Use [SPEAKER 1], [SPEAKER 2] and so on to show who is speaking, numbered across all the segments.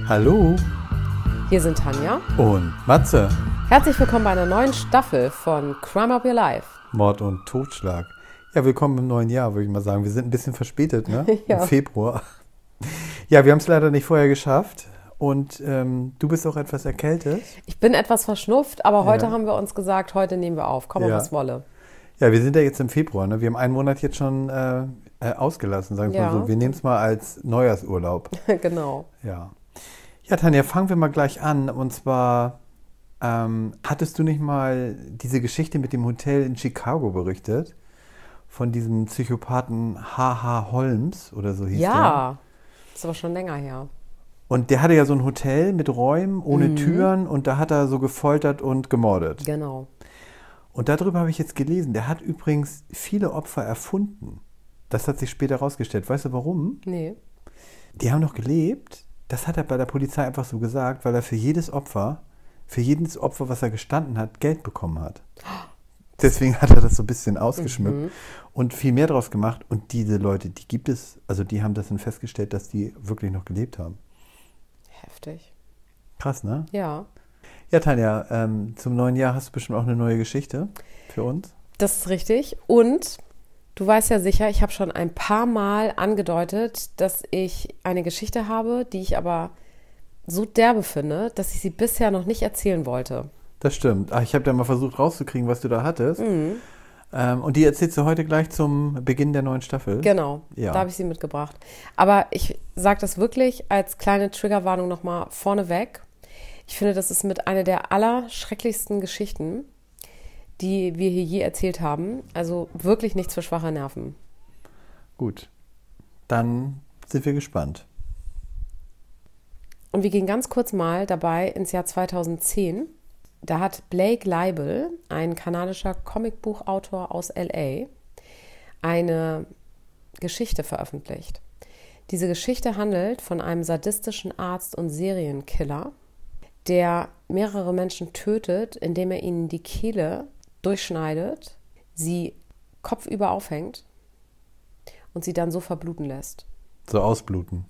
[SPEAKER 1] Hallo
[SPEAKER 2] Hier sind Tanja
[SPEAKER 1] und Matze.
[SPEAKER 2] Herzlich willkommen bei einer neuen Staffel von Crime Up Your Life.
[SPEAKER 1] Mord und Totschlag. Ja, willkommen im neuen Jahr, würde ich mal sagen. Wir sind ein bisschen verspätet, ne?
[SPEAKER 2] Ja.
[SPEAKER 1] Im Februar. Ja, wir haben es leider nicht vorher geschafft. Und du bist auch etwas erkältet.
[SPEAKER 2] Ich bin etwas verschnupft, aber heute
[SPEAKER 1] Ja.
[SPEAKER 2] haben wir uns gesagt, heute nehmen wir auf, komme
[SPEAKER 1] Ja.
[SPEAKER 2] was wolle.
[SPEAKER 1] Ja, wir sind ja jetzt im Februar, ne? Wir haben einen Monat jetzt schon ausgelassen, sagen wir
[SPEAKER 2] Ja.
[SPEAKER 1] mal so. Wir nehmen es mal als Neujahrsurlaub.
[SPEAKER 2] Genau.
[SPEAKER 1] Ja. Ja, Tanja, fangen wir mal gleich an. Und zwar, hattest du nicht mal diese Geschichte mit dem Hotel in Chicago berichtet? Von diesem Psychopathen H.H. Holmes oder so hieß der.
[SPEAKER 2] Ja, ist aber schon länger her.
[SPEAKER 1] Und der hatte ja so ein Hotel mit Räumen ohne Türen und da hat er so gefoltert und gemordet.
[SPEAKER 2] Genau.
[SPEAKER 1] Und darüber habe ich jetzt gelesen. Der hat übrigens viele Opfer erfunden. Das hat sich später herausgestellt. Weißt du warum?
[SPEAKER 2] Nee.
[SPEAKER 1] Die haben noch gelebt. Das hat er bei der Polizei einfach so gesagt, weil er für jedes Opfer, was er gestanden hat, Geld bekommen hat. Deswegen hat er das so ein bisschen ausgeschmückt und viel mehr draus gemacht. Und diese Leute, die gibt es, also die haben das dann festgestellt, dass die wirklich noch gelebt haben.
[SPEAKER 2] Heftig.
[SPEAKER 1] Krass, ne?
[SPEAKER 2] Ja,
[SPEAKER 1] Ja, Tanja, zum neuen Jahr hast du bestimmt auch eine neue Geschichte für uns.
[SPEAKER 2] das ist richtig. Und du weißt ja sicher, ich habe schon ein paar Mal angedeutet, dass ich eine Geschichte habe, die ich aber so derbe finde, dass ich sie bisher noch nicht erzählen wollte.
[SPEAKER 1] Das stimmt. Ich habe da mal versucht rauszukriegen, was du da hattest. Und die erzählst du heute gleich zum Beginn der neuen Staffel.
[SPEAKER 2] Genau,
[SPEAKER 1] Ja.
[SPEAKER 2] da habe ich sie mitgebracht. Aber ich sage das wirklich als kleine Triggerwarnung nochmal vorneweg. Ich finde, das ist mit einer der allerschrecklichsten Geschichten, die wir hier je erzählt haben. Also wirklich nichts für schwache Nerven.
[SPEAKER 1] Gut, dann sind wir gespannt.
[SPEAKER 2] Und wir gehen ganz kurz mal dabei ins Jahr 2010. Da hat Blake Leibel, ein kanadischer Comicbuchautor aus L.A., eine Geschichte veröffentlicht. Diese Geschichte handelt von einem sadistischen Arzt und Serienkiller, der mehrere Menschen tötet, indem er ihnen die Kehle durchschneidet, sie kopfüber aufhängt und sie dann so verbluten lässt.
[SPEAKER 1] So ausbluten.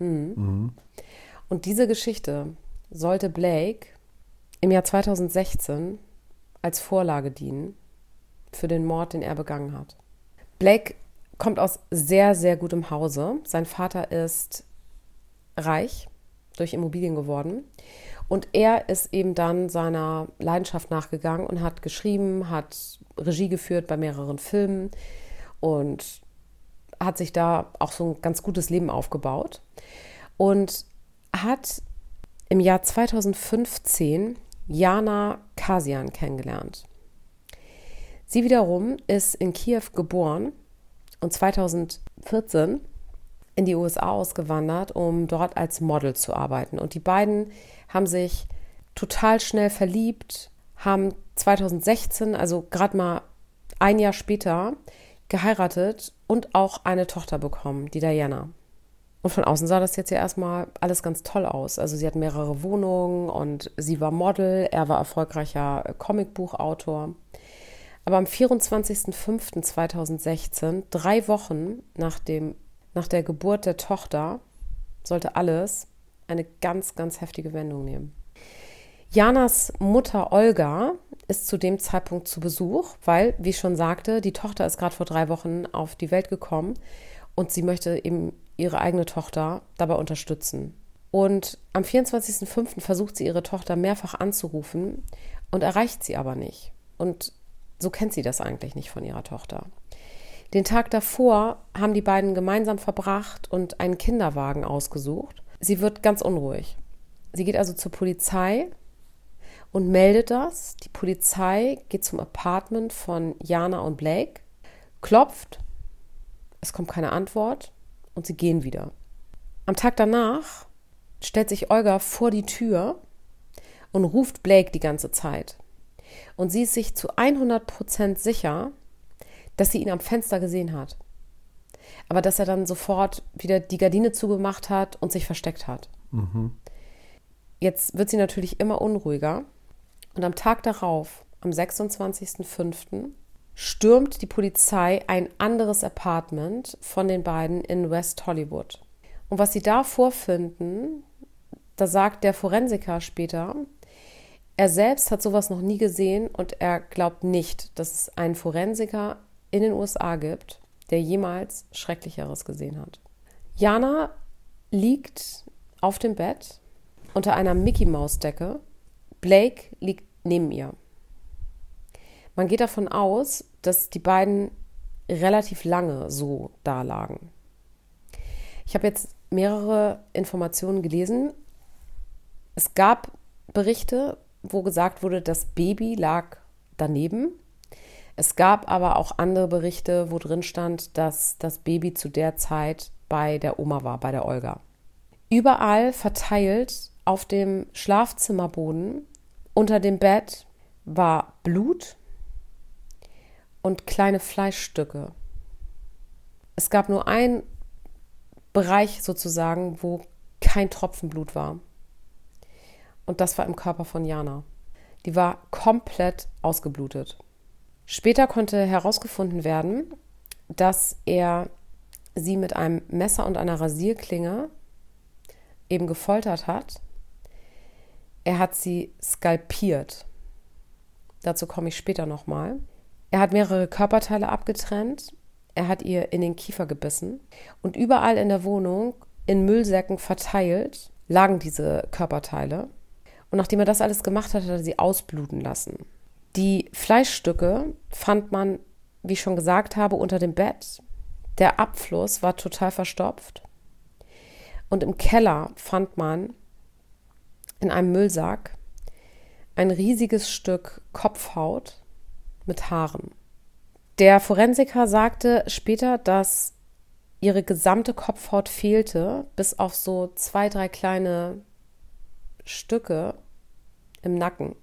[SPEAKER 2] Und diese Geschichte sollte Blake im Jahr 2016 als Vorlage dienen für den Mord, den er begangen hat. Blake kommt aus sehr, sehr gutem Hause. Sein Vater ist reich durch Immobilien geworden. Und er ist eben dann seiner Leidenschaft nachgegangen und hat geschrieben, hat Regie geführt bei mehreren Filmen und hat sich da auch so ein ganz gutes Leben aufgebaut. Und hat im Jahr 2015 Jana Kasian kennengelernt. Sie wiederum ist in Kiew geboren und 2014 in die USA ausgewandert, um dort als Model zu arbeiten. Und die beiden haben sich total schnell verliebt, haben 2016, also gerade mal ein Jahr später, geheiratet und auch eine Tochter bekommen, die Diana. Und von außen sah das jetzt ja erstmal alles ganz toll aus. Also sie hat mehrere Wohnungen und sie war Model, er war erfolgreicher Comicbuchautor. Aber am 24.05.2016, 3 Wochen nach der Geburt der Tochter, sollte alles eine ganz, ganz heftige Wendung nehmen. Janas Mutter Olga ist zu dem Zeitpunkt zu Besuch, weil, wie ich schon sagte, die Tochter ist gerade vor 3 Wochen auf die Welt gekommen und sie möchte eben ihre eigene Tochter dabei unterstützen. Und am 24.05. versucht sie ihre Tochter mehrfach anzurufen und erreicht sie aber nicht. Und so kennt sie das eigentlich nicht von ihrer Tochter. Den Tag davor haben die beiden gemeinsam verbracht und einen Kinderwagen ausgesucht. Sie wird ganz unruhig. Sie geht also zur Polizei und meldet das. Die Polizei geht zum Apartment von Jana und Blake, klopft, es kommt keine Antwort und sie gehen wieder. Am Tag danach stellt sich Olga vor die Tür und ruft Blake die ganze Zeit. Und sie ist sich zu 100% sicher, dass sie ihn am Fenster gesehen hat. Aber dass er dann sofort wieder die Gardine zugemacht hat und sich versteckt hat. Jetzt wird sie natürlich immer unruhiger. Und am Tag darauf, am 26.05., stürmt die Polizei ein anderes Apartment von den beiden in West Hollywood. Und was sie da vorfinden, da sagt der Forensiker später, er selbst hat sowas noch nie gesehen und er glaubt nicht, dass es einen Forensiker in den USA gibt, der jemals Schrecklicheres gesehen hat. Jana liegt auf dem Bett unter einer Mickey-Maus-Decke. Blake liegt neben ihr. Man geht davon aus, dass die beiden relativ lange so da lagen. Ich habe jetzt mehrere Informationen gelesen. Es gab Berichte, wo gesagt wurde, das Baby lag daneben. Es gab aber auch andere Berichte, wo drin stand, dass das Baby zu der Zeit bei der Oma war, bei der Olga. Überall verteilt auf dem Schlafzimmerboden unter dem Bett war Blut und kleine Fleischstücke. Es gab nur einen Bereich sozusagen, wo kein Tropfen Blut war. Und das war im Körper von Jana. Die war komplett ausgeblutet. Später konnte herausgefunden werden, dass er sie mit einem Messer und einer Rasierklinge eben gefoltert hat. Er hat sie skalpiert. Dazu komme ich später nochmal. Er hat mehrere Körperteile abgetrennt. Er hat ihr in den Kiefer gebissen. Und überall in der Wohnung, in Müllsäcken verteilt, lagen diese Körperteile. Und nachdem er das alles gemacht hat, hat er sie ausbluten lassen. Die Fleischstücke fand man, wie ich schon gesagt habe, unter dem Bett. Der Abfluss war total verstopft. Und im Keller fand man in einem Müllsack ein riesiges Stück Kopfhaut mit Haaren. Der Forensiker sagte später, dass ihre gesamte Kopfhaut fehlte, bis auf so 2, 3 kleine Stücke im Nacken.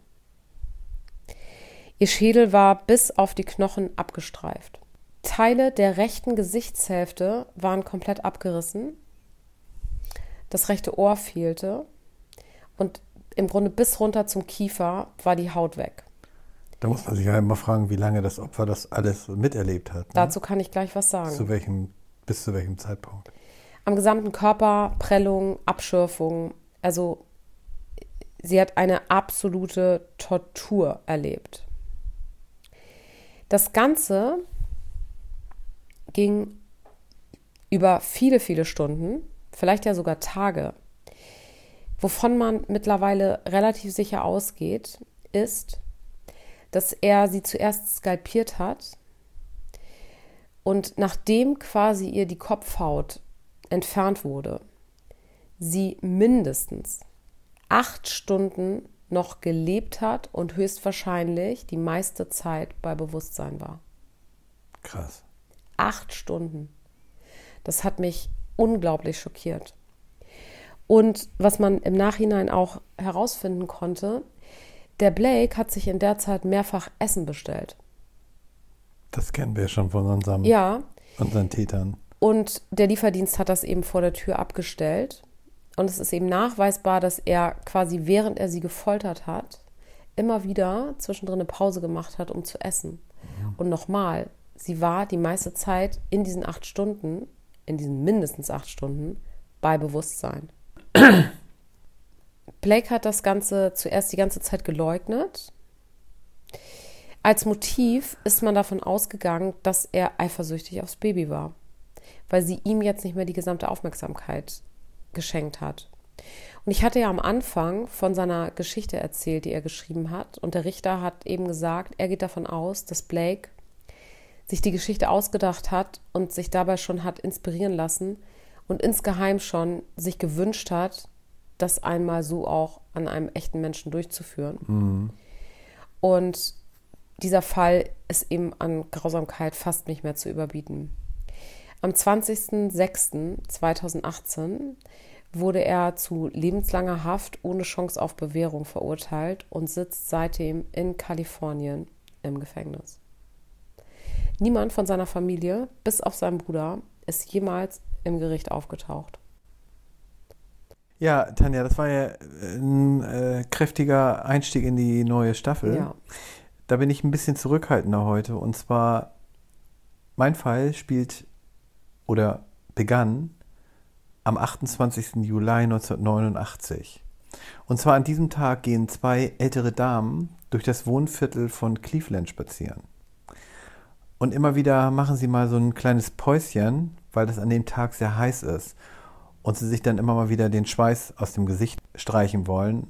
[SPEAKER 2] Ihr Schädel war bis auf die Knochen abgestreift. Teile der rechten Gesichtshälfte waren komplett abgerissen. Das rechte Ohr fehlte. Und im Grunde bis runter zum Kiefer war die Haut weg.
[SPEAKER 1] Da muss man sich ja immer fragen, wie lange das Opfer das alles miterlebt hat. Ne?
[SPEAKER 2] Dazu kann ich gleich was sagen.
[SPEAKER 1] Bis zu welchem Zeitpunkt?
[SPEAKER 2] Am gesamten Körper, Prellung, Abschürfung. Also sie hat eine absolute Tortur erlebt. Das Ganze ging über viele, viele Stunden, vielleicht ja sogar Tage. Wovon man mittlerweile relativ sicher ausgeht, ist, dass er sie zuerst skalpiert hat und nachdem quasi ihr die Kopfhaut entfernt wurde, sie mindestens 8 Stunden noch gelebt hat und höchstwahrscheinlich die meiste Zeit bei Bewusstsein war.
[SPEAKER 1] Krass.
[SPEAKER 2] 8 Stunden. Das hat mich unglaublich schockiert. Und was man im Nachhinein auch herausfinden konnte, der Blake hat sich in der Zeit mehrfach Essen bestellt.
[SPEAKER 1] Das kennen wir schon von unseren Tätern.
[SPEAKER 2] Und der Lieferdienst hat das eben vor der Tür abgestellt. Und es ist eben nachweisbar, dass er quasi, während er sie gefoltert hat, immer wieder zwischendrin eine Pause gemacht hat, um zu essen. Mhm. Und nochmal, sie war die meiste Zeit in diesen 8 Stunden, in diesen mindestens 8 Stunden, bei Bewusstsein. Blake hat das Ganze zuerst die ganze Zeit geleugnet. Als Motiv ist man davon ausgegangen, dass er eifersüchtig aufs Baby war, weil sie ihm jetzt nicht mehr die gesamte Aufmerksamkeit geschenkt hat. Und ich hatte ja am Anfang von seiner Geschichte erzählt, die er geschrieben hat. Und der Richter hat eben gesagt, er geht davon aus, dass Blake sich die Geschichte ausgedacht hat und sich dabei schon hat inspirieren lassen und insgeheim schon sich gewünscht hat, das einmal so auch an einem echten Menschen durchzuführen. Mhm. Und dieser Fall ist eben an Grausamkeit fast nicht mehr zu überbieten. Am 20.06.2018 wurde er zu lebenslanger Haft ohne Chance auf Bewährung verurteilt und sitzt seitdem in Kalifornien im Gefängnis. Niemand von seiner Familie, bis auf seinen Bruder, ist jemals im Gericht aufgetaucht.
[SPEAKER 1] Ja, Tanja, das war ja ein kräftiger Einstieg in die neue Staffel.
[SPEAKER 2] Ja.
[SPEAKER 1] Da bin ich ein bisschen zurückhaltender heute. Und zwar, mein Fall begann am 28. Juli 1989. Und zwar an diesem Tag gehen 2 ältere Damen durch das Wohnviertel von Cleveland spazieren. Und immer wieder machen sie mal so ein kleines Päuschen, weil das an dem Tag sehr heiß ist. Und sie sich dann immer mal wieder den Schweiß aus dem Gesicht streichen wollen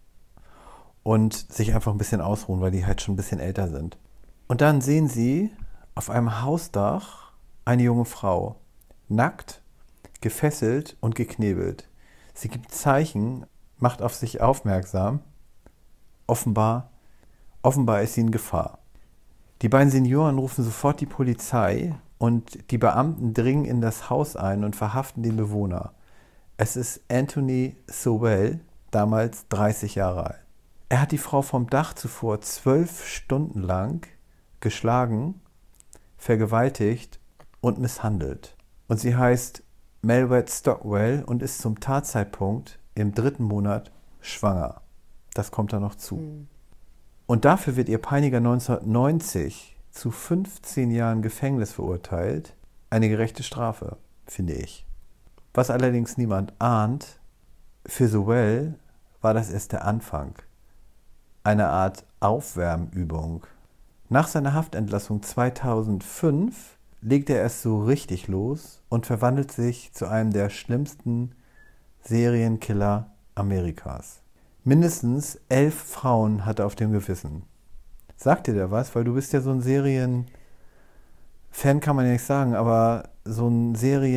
[SPEAKER 1] und sich einfach ein bisschen ausruhen, weil die halt schon ein bisschen älter sind. Und dann sehen sie auf einem Hausdach eine junge Frau, nackt, gefesselt und geknebelt. Sie gibt Zeichen, macht auf sich aufmerksam. Offenbar ist sie in Gefahr. Die beiden Senioren rufen sofort die Polizei und die Beamten dringen in das Haus ein und verhaften den Bewohner. Es ist Anthony Sowell, damals 30 Jahre alt. Er hat die Frau vom Dach zuvor 12 Stunden lang geschlagen, vergewaltigt und misshandelt. Und sie heißt Melvette Stockwell und ist zum Tatzeitpunkt im 3. Monat schwanger. Das kommt da noch zu. Und dafür wird ihr Peiniger 1990 zu 15 Jahren Gefängnis verurteilt. Eine gerechte Strafe, finde ich. Was allerdings niemand ahnt, für Sowell war das erst der Anfang. Eine Art Aufwärmübung. Nach seiner Haftentlassung 2005 legt er erst so richtig los und verwandelt sich zu einem der schlimmsten Serienkiller Amerikas. Mindestens 11 Frauen hat er auf dem Gewissen. Sagt dir der was? Weil du bist ja so ein Serien-Fan, kann man ja nicht sagen, aber so ein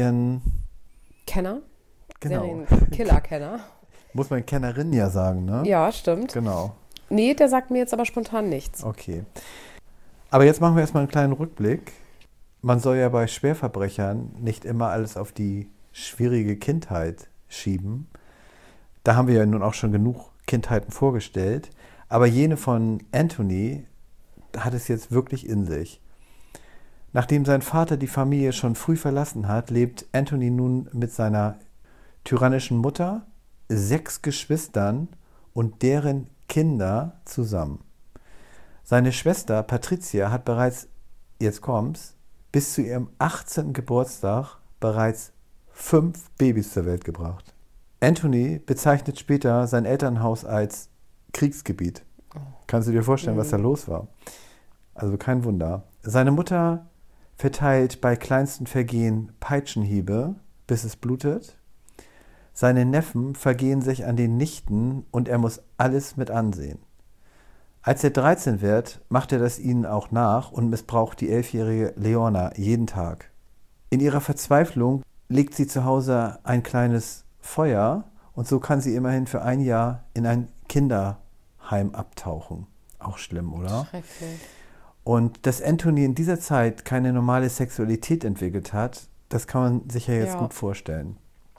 [SPEAKER 2] Kenner?
[SPEAKER 1] Genau.
[SPEAKER 2] Serienkiller-Kenner.
[SPEAKER 1] Muss man Kennerin ja sagen, ne?
[SPEAKER 2] Ja, stimmt.
[SPEAKER 1] Genau.
[SPEAKER 2] Nee, der sagt mir jetzt aber spontan nichts.
[SPEAKER 1] Okay. Aber jetzt machen wir erstmal einen kleinen Rückblick. Man soll ja bei Schwerverbrechern nicht immer alles auf die schwierige Kindheit schieben. Da haben wir ja nun auch schon genug Kindheiten vorgestellt. Aber jene von Anthony hat es jetzt wirklich in sich. Nachdem sein Vater die Familie schon früh verlassen hat, lebt Anthony nun mit seiner tyrannischen Mutter, 6 Geschwistern und deren Kinder zusammen. Seine Schwester Patricia hat bereits, jetzt kommt's, bis zu ihrem 18. Geburtstag bereits 5 Babys zur Welt gebracht. Anthony bezeichnet später sein Elternhaus als Kriegsgebiet. Kannst du dir vorstellen, was da los war? Also kein Wunder. Seine Mutter verteilt bei kleinsten Vergehen Peitschenhiebe, bis es blutet. Seine Neffen vergehen sich an den Nichten und er muss alles mit ansehen. Als er 13 wird, macht er das ihnen auch nach und missbraucht die 11-jährige Leona jeden Tag. In ihrer Verzweiflung legt sie zu Hause ein kleines Feuer und so kann sie immerhin für ein Jahr in ein Kinderheim abtauchen. Auch schlimm, oder?
[SPEAKER 2] Schrecklich.
[SPEAKER 1] Und dass Anthony in dieser Zeit keine normale Sexualität entwickelt hat, das kann man sich ja jetzt gut vorstellen.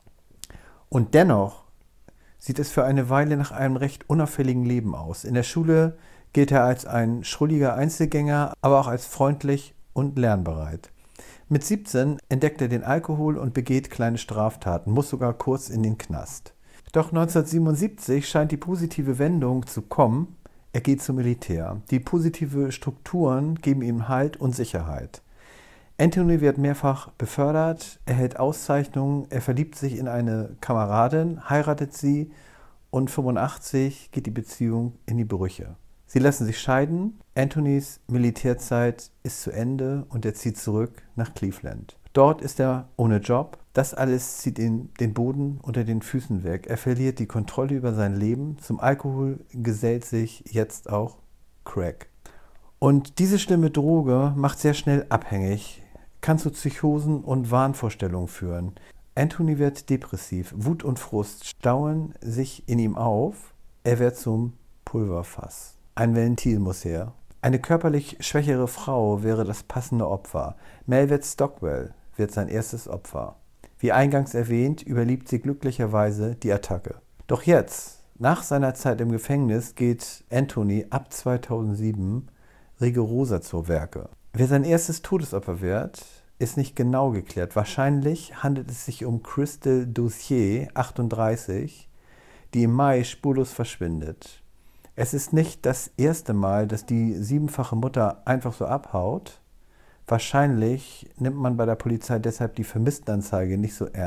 [SPEAKER 1] Und dennoch sieht es für eine Weile nach einem recht unauffälligen Leben aus. In der Schule gilt er als ein schrulliger Einzelgänger, aber auch als freundlich und lernbereit. Mit 17 entdeckt er den Alkohol und begeht kleine Straftaten, muss sogar kurz in den Knast. Doch 1977 scheint die positive Wendung zu kommen. Er geht zum Militär. Die positive Strukturen geben ihm Halt und Sicherheit. Anthony wird mehrfach befördert, erhält Auszeichnungen, er verliebt sich in eine Kameradin, heiratet sie und 1985 geht die Beziehung in die Brüche. Sie lassen sich scheiden, Anthonys Militärzeit ist zu Ende und er zieht zurück nach Cleveland. Dort ist er ohne Job, das alles zieht ihn den Boden unter den Füßen weg. Er verliert die Kontrolle über sein Leben, zum Alkohol gesellt sich jetzt auch Crack. Und diese schlimme Droge macht sehr schnell abhängig, kann zu Psychosen und Wahnvorstellungen führen. Anthony wird depressiv, Wut und Frust stauen sich in ihm auf, er wird zum Pulverfass. Ein Ventil muss her. Eine körperlich schwächere Frau wäre das passende Opfer. Melvette Stockwell wird sein erstes Opfer. Wie eingangs erwähnt, überlebt sie glücklicherweise die Attacke. Doch jetzt, nach seiner Zeit im Gefängnis, geht Anthony ab 2007 rigoroser zur Werke. Wer sein erstes Todesopfer wird, ist nicht genau geklärt. Wahrscheinlich handelt es sich um Crystal Dossier, 38, die im Mai spurlos verschwindet. Es ist nicht das erste Mal, dass die 7-fache Mutter einfach so abhaut. Wahrscheinlich nimmt man bei der Polizei deshalb die Vermisstenanzeige nicht so ernst.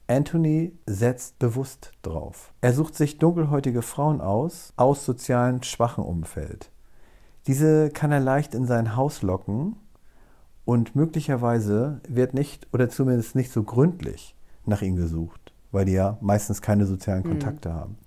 [SPEAKER 1] Anthony setzt bewusst drauf. Er sucht sich dunkelhäutige Frauen aus sozialen schwachen Umfeld. Diese kann er leicht in sein Haus locken und möglicherweise wird nicht oder zumindest nicht so gründlich nach ihm gesucht, weil die ja meistens keine sozialen Kontakte haben.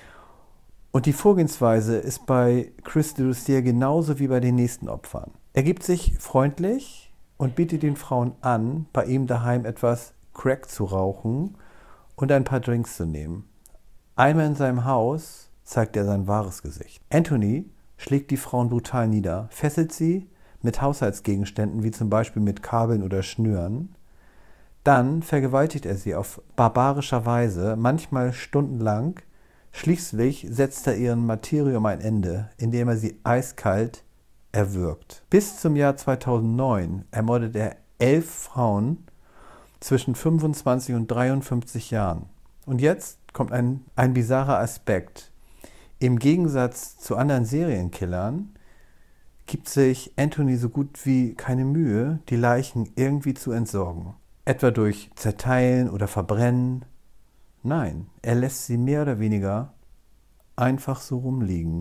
[SPEAKER 1] Und die Vorgehensweise ist bei Chris de Lustier genauso wie bei den nächsten Opfern. Er gibt sich freundlich und bietet den Frauen an, bei ihm daheim etwas Crack zu rauchen und ein paar Drinks zu nehmen. Einmal in seinem Haus zeigt er sein wahres Gesicht. Anthony schlägt die Frauen brutal nieder, fesselt sie mit Haushaltsgegenständen, wie zum Beispiel mit Kabeln oder Schnüren. Dann vergewaltigt er sie auf barbarischer Weise, manchmal stundenlang. Schließlich setzt er ihrem Martyrium ein Ende, indem er sie eiskalt erwürgt. Bis zum Jahr 2009 ermordet er 11 Frauen zwischen 25 und 53 Jahren. Und jetzt kommt ein bizarrer Aspekt. Im Gegensatz zu anderen Serienkillern gibt sich Anthony so gut wie keine Mühe, die Leichen irgendwie zu entsorgen. Etwa durch Zerteilen oder Verbrennen. Nein, er lässt sie mehr oder weniger einfach so rumliegen.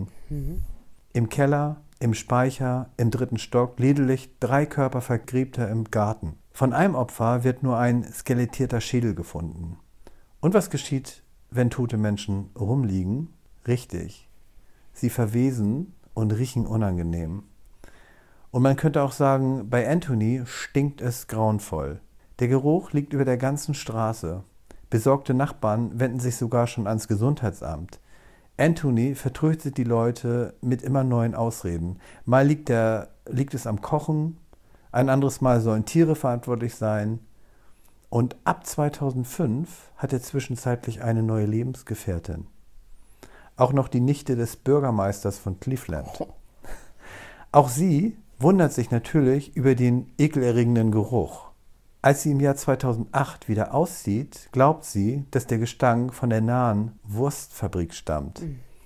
[SPEAKER 1] Im Keller, im Speicher, im 3. Stock, lediglich 3 Körper vergräbt er im Garten. Von einem Opfer wird nur ein skelettierter Schädel gefunden. Und was geschieht, wenn tote Menschen rumliegen? Richtig, sie verwesen und riechen unangenehm. Und man könnte auch sagen, bei Anthony stinkt es grauenvoll. Der Geruch liegt über der ganzen Straße. Besorgte Nachbarn wenden sich sogar schon ans Gesundheitsamt. Anthony vertröstet die Leute mit immer neuen Ausreden. Mal liegt es am Kochen, ein anderes Mal sollen Tiere verantwortlich sein. Und ab 2005 hat er zwischenzeitlich eine neue Lebensgefährtin. Auch noch die Nichte des Bürgermeisters von Cleveland. Auch sie wundert sich natürlich über den ekelerregenden Geruch. Als sie im Jahr 2008 wieder auszieht, glaubt sie, dass der Gestank von der nahen Wurstfabrik stammt.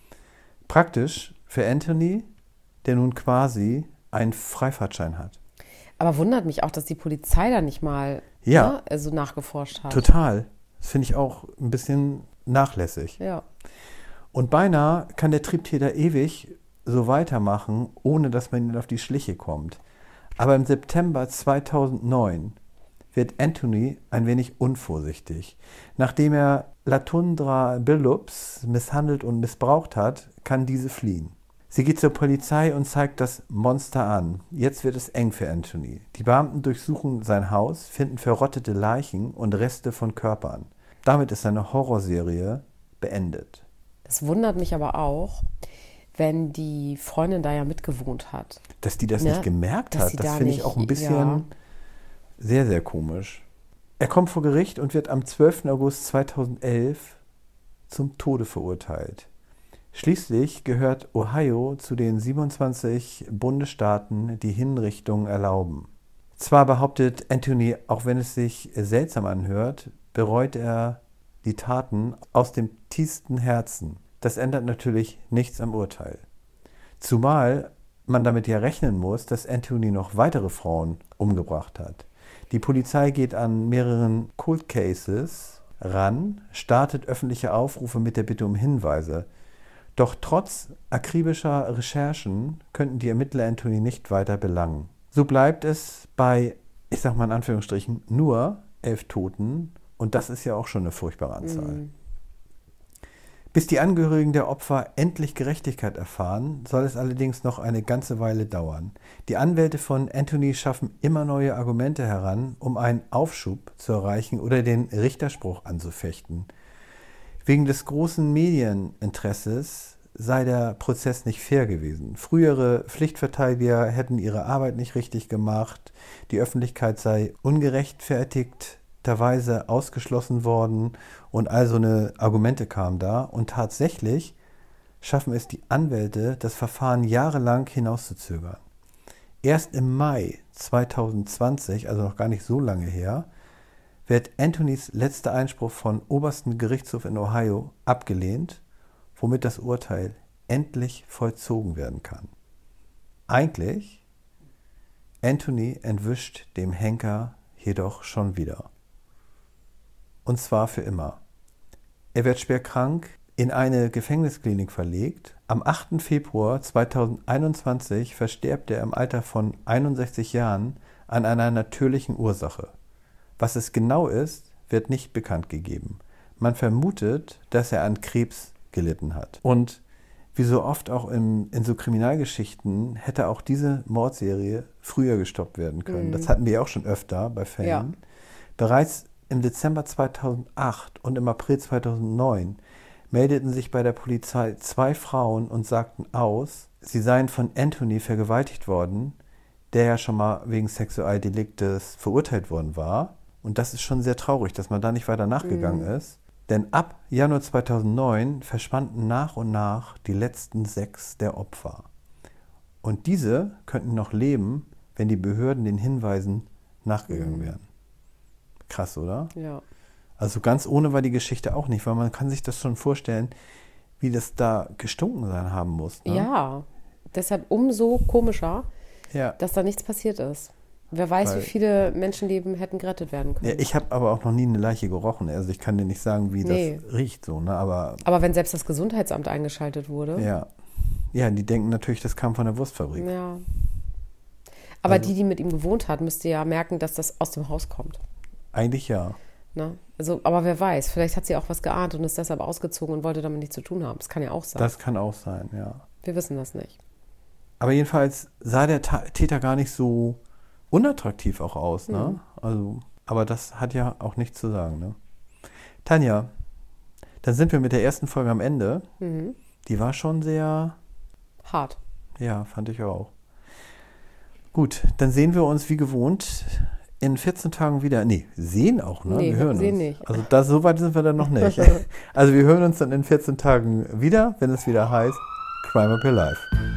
[SPEAKER 1] Praktisch für Anthony, der nun quasi einen Freifahrtschein hat.
[SPEAKER 2] Aber wundert mich auch, dass die Polizei da nicht mal also nachgeforscht hat.
[SPEAKER 1] Total. Das finde ich auch ein bisschen nachlässig.
[SPEAKER 2] Ja.
[SPEAKER 1] Und beinahe kann der Triebtäter ewig so weitermachen, ohne dass man ihn auf die Schliche kommt. Aber im September 2009 wird Anthony ein wenig unvorsichtig. Nachdem er Latundra Billups misshandelt und missbraucht hat, kann diese fliehen. Sie geht zur Polizei und zeigt das Monster an. Jetzt wird es eng für Anthony. Die Beamten durchsuchen sein Haus, finden verrottete Leichen und Reste von Körpern. Damit ist seine Horrorserie beendet.
[SPEAKER 2] Das wundert mich aber auch, wenn die Freundin da ja mitgewohnt hat.
[SPEAKER 1] Dass die das nicht gemerkt hat, das finde ich auch ein bisschen sehr, sehr komisch. Er kommt vor Gericht und wird am 12. August 2011 zum Tode verurteilt. Schließlich gehört Ohio zu den 27 Bundesstaaten, die Hinrichtungen erlauben. Zwar behauptet Anthony, auch wenn es sich seltsam anhört, bereut er die Taten aus dem tiefsten Herzen. Das ändert natürlich nichts am Urteil. Zumal man damit ja rechnen muss, dass Anthony noch weitere Frauen umgebracht hat. Die Polizei geht an mehreren Cold Cases ran, startet öffentliche Aufrufe mit der Bitte um Hinweise. Doch trotz akribischer Recherchen könnten die Ermittler Anthony nicht weiter belangen. So bleibt es bei, ich sag mal in Anführungsstrichen, nur 11 Toten und das ist ja auch schon eine furchtbare Anzahl. Bis die Angehörigen der Opfer endlich Gerechtigkeit erfahren, soll es allerdings noch eine ganze Weile dauern. Die Anwälte von Anthony schaffen immer neue Argumente heran, um einen Aufschub zu erreichen oder den Richterspruch anzufechten. Wegen des großen Medieninteresses sei der Prozess nicht fair gewesen. Frühere Pflichtverteidiger hätten ihre Arbeit nicht richtig gemacht, die Öffentlichkeit sei ungerechtfertigterweise ausgeschlossen worden und all so eine Argumente kamen da. Und tatsächlich schaffen es die Anwälte, das Verfahren jahrelang hinauszuzögern. Erst im Mai 2020, also noch gar nicht so lange her, wird Anthonys letzter Einspruch vom obersten Gerichtshof in Ohio abgelehnt, womit das Urteil endlich vollzogen werden kann. Eigentlich, Anthony entwischt dem Henker jedoch schon wieder. und zwar für immer. Er wird schwer krank, in eine Gefängnisklinik verlegt. Am 8. Februar 2021 verstirbt er im Alter von 61 Jahren an einer natürlichen Ursache. Was es genau ist, wird nicht bekannt gegeben. Man vermutet, dass er an Krebs gelitten hat. Und wie so oft auch in so Kriminalgeschichten hätte auch diese Mordserie früher gestoppt werden können. Das hatten wir auch schon öfter bei Fällen. Ja. Bereits im Dezember 2008 und im April 2009 meldeten sich bei der Polizei 2 Frauen und sagten aus, sie seien von Anthony vergewaltigt worden, der ja schon mal wegen Sexualdeliktes verurteilt worden war. Und das ist schon sehr traurig, dass man da nicht weiter nachgegangen ist. Denn ab Januar 2009 verschwanden nach und nach die letzten 6 der Opfer. Und diese könnten noch leben, wenn die Behörden den Hinweisen nachgegangen wären. Krass, oder?
[SPEAKER 2] Ja.
[SPEAKER 1] Also ganz ohne war die Geschichte auch nicht, weil man kann sich das schon vorstellen, wie das da gestunken sein haben muss. Ne?
[SPEAKER 2] Ja, deshalb umso komischer, dass da nichts passiert ist. Wer weiß, wie viele Menschenleben hätten gerettet werden können.
[SPEAKER 1] Ja, ich habe aber auch noch nie eine Leiche gerochen. Also ich kann dir nicht sagen, wie das riecht so. Ne? Aber
[SPEAKER 2] wenn selbst das Gesundheitsamt eingeschaltet wurde.
[SPEAKER 1] Ja, die denken natürlich, das kam von der Wurstfabrik.
[SPEAKER 2] Ja. Aber also, die mit ihm gewohnt hat, müsste ja merken, dass das aus dem Haus kommt.
[SPEAKER 1] Eigentlich ja.
[SPEAKER 2] Ne? Also, aber wer weiß, vielleicht hat sie auch was geahnt und ist deshalb ausgezogen und wollte damit nichts zu tun haben. Das kann ja auch sein.
[SPEAKER 1] Das kann auch sein, ja.
[SPEAKER 2] Wir wissen das nicht.
[SPEAKER 1] Aber jedenfalls sah der Täter gar nicht so unattraktiv auch aus, ne? Also, aber das hat ja auch nichts zu sagen, ne? Tanja, dann sind wir mit der ersten Folge am Ende. Die war schon sehr
[SPEAKER 2] hart.
[SPEAKER 1] Ja, fand ich auch. Gut, dann sehen wir uns wie gewohnt in 14 Tagen wieder. Nee, sehen auch, ne?
[SPEAKER 2] Nee,
[SPEAKER 1] wir hören
[SPEAKER 2] sehen
[SPEAKER 1] uns.
[SPEAKER 2] nicht.
[SPEAKER 1] Also so weit sind wir dann noch nicht. Also wir hören uns dann in 14 Tagen wieder, wenn es wieder heißt Crime Up Your Life.